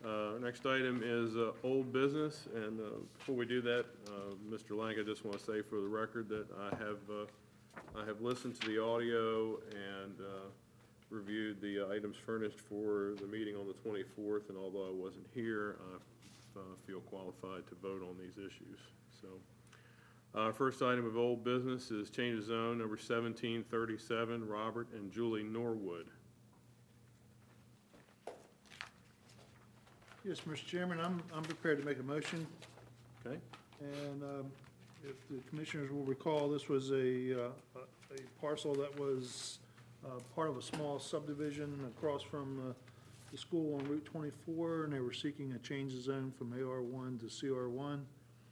Next item is old business, and before we do that, Mr. Lang, I just want to say for the record that I have listened to the audio and reviewed the items furnished for the meeting on the 24th, and although I wasn't here, I feel qualified to vote on these issues. So, first item of old business is change of zone number 1737, Robert and Julie Norwood. Yes, Mr. Chairman, I'm prepared to make a motion. Okay. And if the commissioners will recall, this was a parcel that was part of a small subdivision across from the school on Route 24, and they were seeking a change of zone from AR1 to CR1.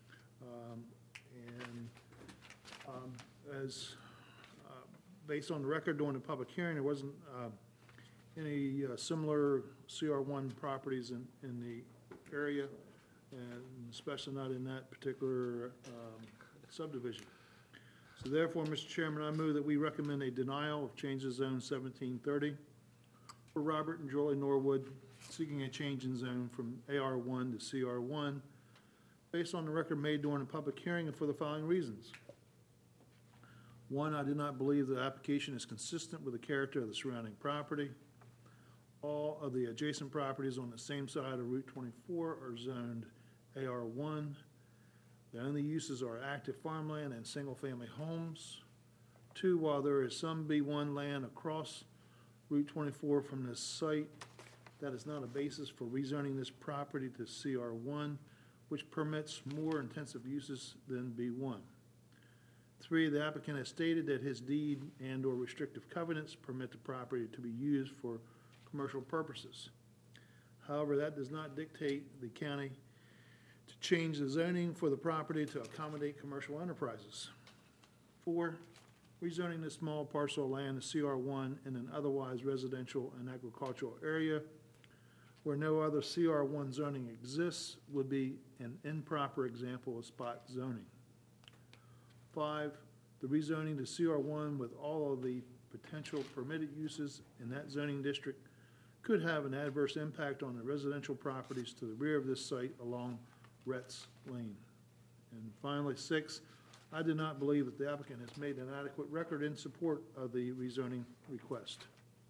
As based on the record during the public hearing, there wasn't any similar CR1 properties in the area, and especially not in that particular subdivision. So therefore, Mr. Chairman, I move that we recommend a denial of change of zone 1730 for Robert and Julie Norwood seeking a change in zone from AR1 to CR1 based on the record made during the public hearing and for the following reasons. One, I do not believe the application is consistent with the character of the surrounding property. All of the adjacent properties on the same side of Route 24 are zoned AR1. The only uses are active farmland and single-family homes. Two, while there is some B1 land across Route 24 from this site, that is not a basis for rezoning this property to CR1, which permits more intensive uses than B1. Three, the applicant has stated that his deed and/or restrictive covenants permit the property to be used for commercial purposes. However, that does not dictate the county to change the zoning for the property to accommodate commercial enterprises. Four, rezoning this small parcel of land to CR1 in an otherwise residential and agricultural area where no other CR1 zoning exists would be an improper example of spot zoning. Five, the rezoning to CR1 with all of the potential permitted uses in that zoning district could have an adverse impact on the residential properties to the rear of this site along Retz Lane. And finally, six, I do not believe that the applicant has made an adequate record in support of the rezoning request.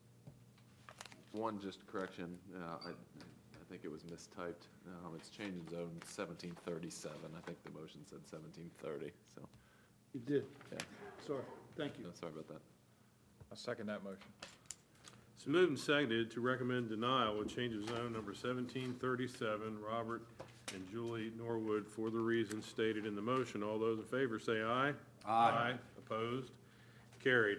One just correction, I think it was mistyped. It's change in zone 1737. I think the motion said 1730, so. You did? Yeah. Sorry. Thank you. No, sorry about that. I'll second that motion. It's moved and seconded to recommend denial of change of zone number 1737, Robert and Julie Norwood, for the reasons stated in the motion. All those in favor say aye. Aye. Opposed? Carried.